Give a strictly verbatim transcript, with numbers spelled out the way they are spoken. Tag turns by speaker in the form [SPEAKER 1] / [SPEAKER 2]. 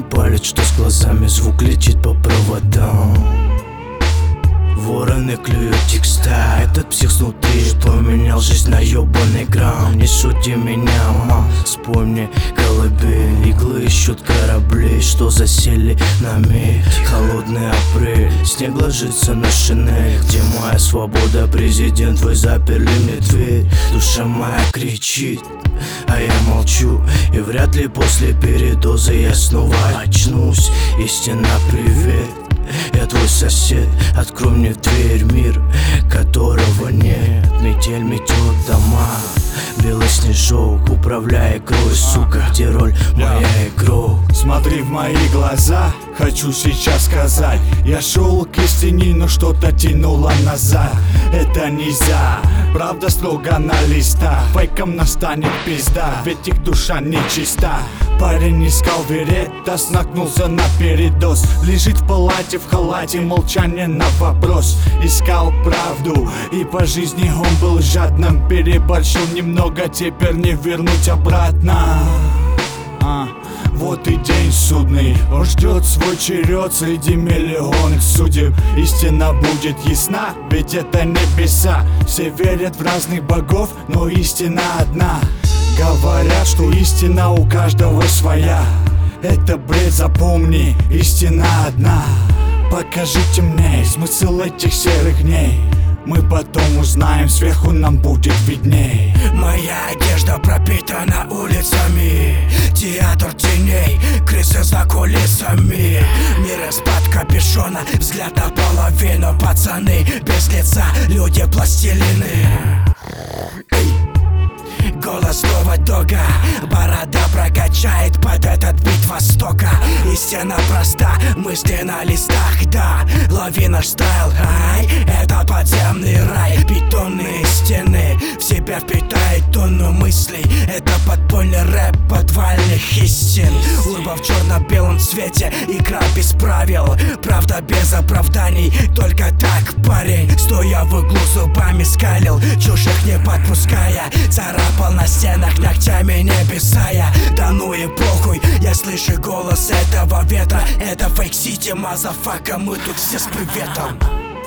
[SPEAKER 1] палец, что с глазами звук летит по проводам. Вороны клюют текста, этот псих снутри поменял жизнь на ёбаный грамм. Не суди меня, мам, вспомни колыбель. Иглы ищут корабли, что засели на миг. Холодный апрель, снег ложится на шинель. Где моя свобода, президент, вы заперли мне дверь. Душа моя кричит, а я молчу. И вряд ли после передоза я снова очнусь. Истина, привет, я твой сосед, открой мне дверь, мир, которого нет. Метель метет дома, белый снежок, управляй игрой, сука, где роль моя игрок?
[SPEAKER 2] Смотри в мои глаза, хочу сейчас сказать. Я шел к истине, но что-то тянуло назад. Это нельзя, правда строго на листах. Фейком настанет пизда, ведь их душа нечиста. Парень искал веретас, наткнулся на передоз. Лежит в палате в халате, молчание на вопрос. Искал правду, и по жизни он был жадным. Переборщил немного, теперь не вернуть обратно. а, Вот и день судный, он ждет свой черед среди миллионов судеб. Истина будет ясна, ведь это небеса. Все верят в разных богов, но истина одна. Говорят, что истина у каждого своя. Это бред, запомни, истина одна. Покажите мне смысл этих серых дней. Мы потом узнаем, сверху нам будет видней.
[SPEAKER 3] Моя одежда пропитана улицами, театр теней, крысы за кулисами. Мир из-под капюшона, взгляд наполовину. Пацаны без лица, люди пластилины. Голос нового дога, борода прокачает под этот бит востока. Истина проста, мысли на листах, да. Лови наш стайл, ай, это подземный рай. Бетонные стены в себя впитает тонну мыслей. Это подпольный рэп подвальных истин. Урба в черно-белом цвете, игра без правил. Правда без оправданий, только так, парень. Стоя в углу, зубами скалил, чужих не подпуская. Царапал на стенах ногтями небеса я. Да ну и похуй, я слышу голос этого ветра. Это Фейк Сити, мазафака, мы тут все с приветом.